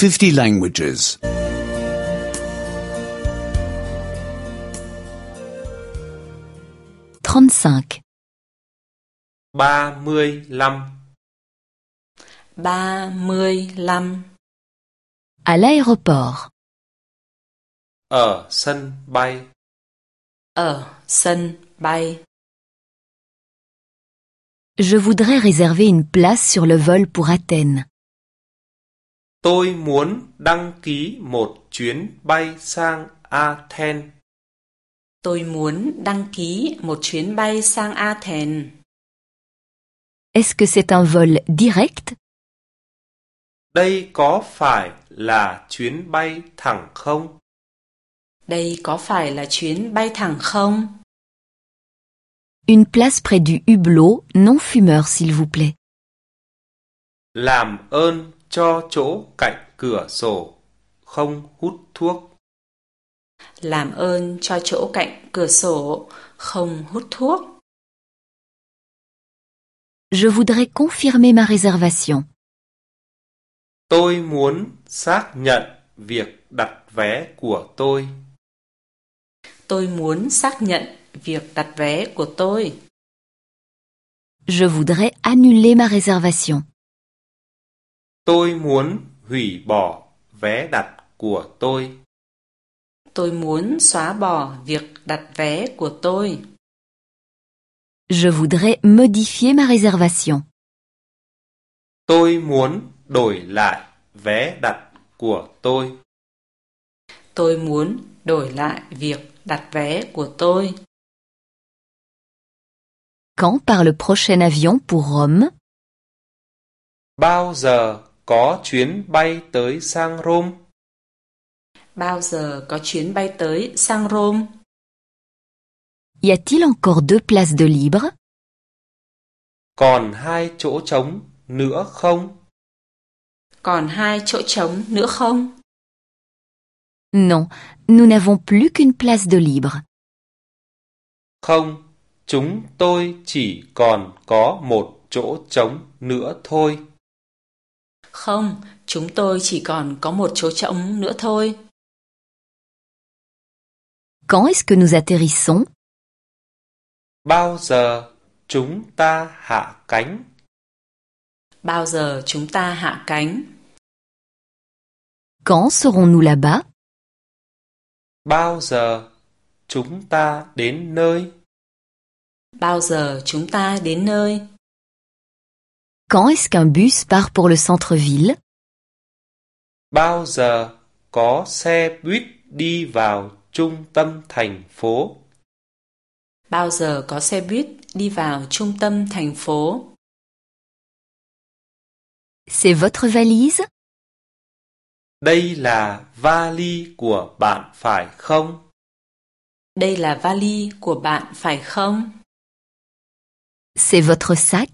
50 languages. 35. 35. 35. À l'aéroport. Ở sân bay. Ở sân bay. Je voudrais réserver une place sur le vol pour Athènes. Tôi muốn đăng ký một chuyến bay sang Athens. Tôi muốn đăng ký một chuyến bay sang Athens. Est-ce que c'est un vol direct? Đây có phải là chuyến bay thẳng không? Đây có phải là chuyến bay thẳng không? Une place près du hublot non fumeur, s'il vous plaît. Làm ơn cho chỗ cạnh cửa sổ, không hút thuốc. Làm ơn cho chỗ cạnh cửa sổ, không hút thuốc. Je voudrais confirmer ma réservation. Tôi muốn xác nhận việc đặt vé của tôi. Tôi muốn xác nhận việc đặt vé của tôi. Je voudrais annuler ma réservation. Tôi muốn hủy bỏ vé đặt của tôi. Tôi muốn xóa bỏ việc đặt vé của tôi. Je voudrais modifier ma réservation. Tôi muốn đổi lại vé đặt của tôi. Tôi muốn đổi lại việc đặt vé của tôi. Quand part le prochain avion pour Rome? Bao giờ có chuyến bay tới sang Rome? Bao giờ có chuyến bay tới sang Rome? Y a-t-il encore 2 places de libre? Còn 2 chỗ trống nữa không? Còn 2 chỗ trống nữa không? Non, nous n'avons plus qu'une place de libre. Không, chúng tôi chỉ còn có một chỗ trống nữa thôi. Không, chúng tôi chỉ còn có một chỗ trống nữa thôi. Quand est-ce que nous atterrissons? Bao giờ chúng ta hạ cánh? Bao giờ chúng ta hạ cánh? Quand serons-nous là-bas? Bao giờ chúng ta đến nơi? Bao giờ chúng ta đến nơi? Quand est-ce qu'un bus part pour le centre-ville? Bao giờ có xe buýt đi vào trung tâm thành phố? Bao giờ có xe buýt đi vào trung tâm thành phố? C'est votre valise? Đây là vali của bạn phải không? Đây là vali của bạn phải không? C'est votre sac?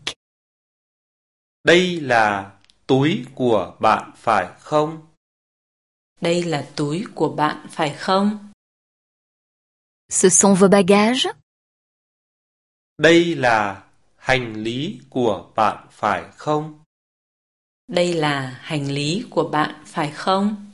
Đây là túi của bạn phải không? Đây là túi của bạn phải không? Ce sont vos bagages? Đây là hành lý của bạn phải không? Đây là hành lý của bạn phải không?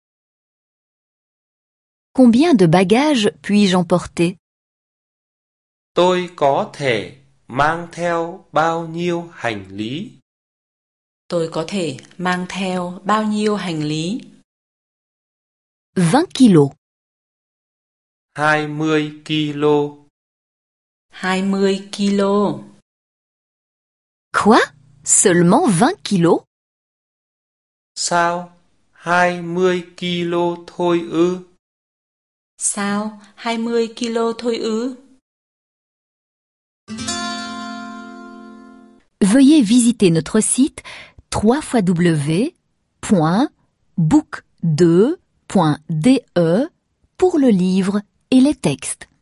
Combien de bagages puis-je emporter? Tôi có thể mang theo bao nhiêu hành lý? Tôi có thể mang theo bao nhiêu hành lý? 20 kilos. 20 kg. 20 kg. Quoi? Seulement 20 kilos? Sao? 20 kg thôi ư? Sao? 20 kg thôi ư? Veuillez visiter notre site www.book2.de pour le livre et les textes.